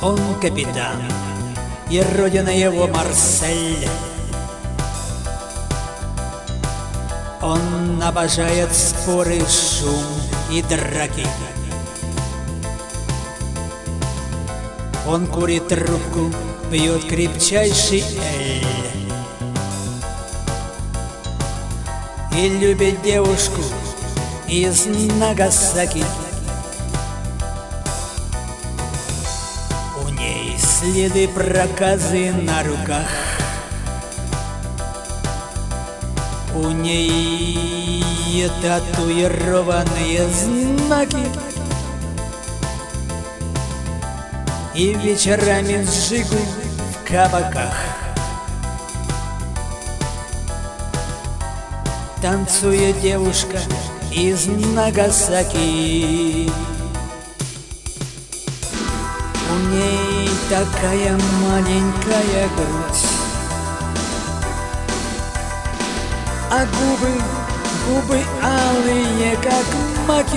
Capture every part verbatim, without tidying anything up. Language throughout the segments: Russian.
Он капитан, и родина его Марсель. Он обожает споры, шум и драки. Он курит трубку, пьет крепчайший эль и любит девушку из Нагасаки. У ней следы проказы на руках, у ней татуированные знаки, и вечерами сжигу в кабаках. Танцует девушка из Нагасаки. У ней такая маленькая грудь, а губы, губы алые, как маки.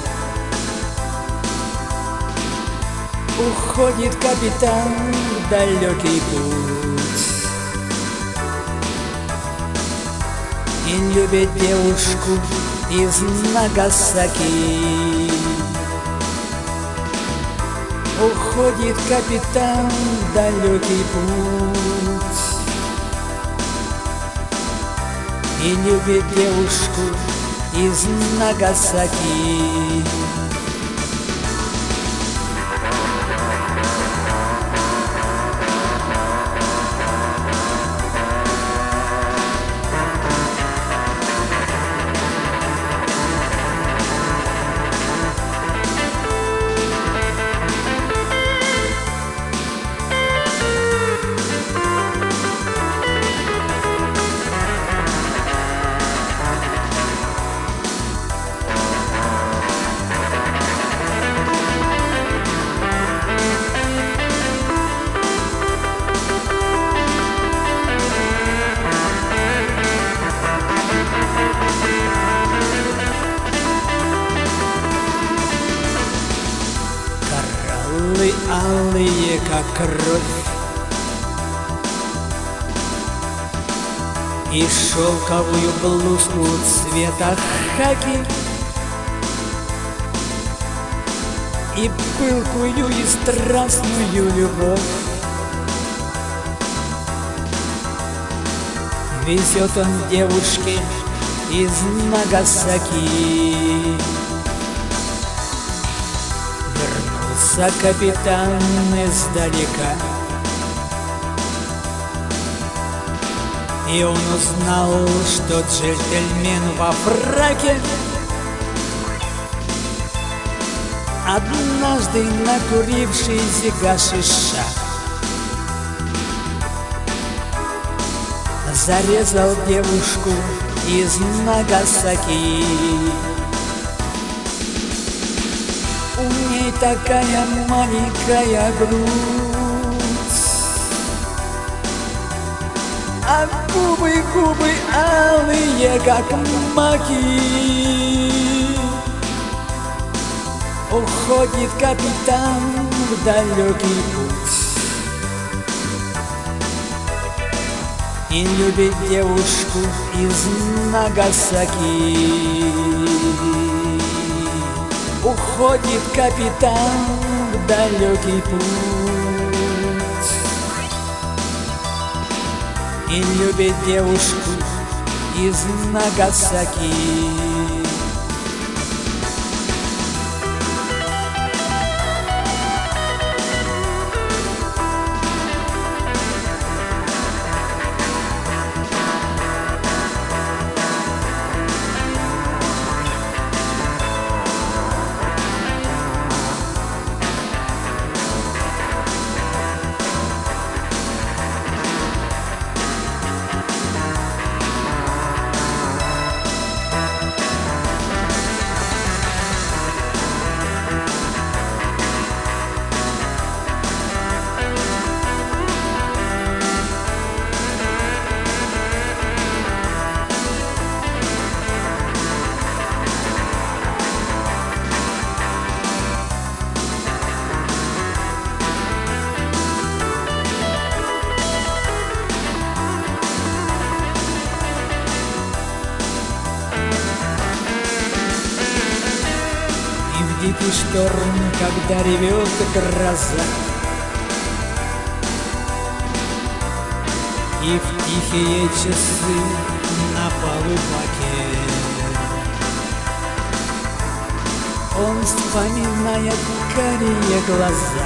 Уходит капитан в далекий путь и любит девушку из Нагасаки. Уходит капитан в далекий путь и любит девушку из Нагасаки. Алые, как кровь, и шелковую блузку цвета хаки, и пылкую и страстную любовь. Везет он девушке из Нагасаки. Вернулся капитан издалека, и он узнал, что джентльмен во фраке однажды накурившийся гашиша зарезал девушку из Нагасаки. У ней такая маленькая грудь, а губы, губы алые, как маки. Уходит капитан в далекий путь и любит девушку из Нагасаки. Уходит капитан в далекий путь и любит девушку из Нагасаки. Сильный шторм, когда ревет гроза, и в тихие часы на полубаке он вспоминает карие глаза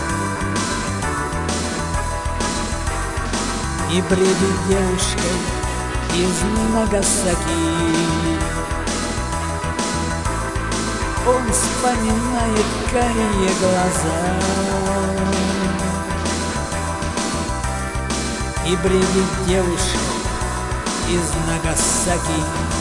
и бредит девушкой из Нагасаки. Он вспоминает карие глаза и бредит девушка из Нагасаки.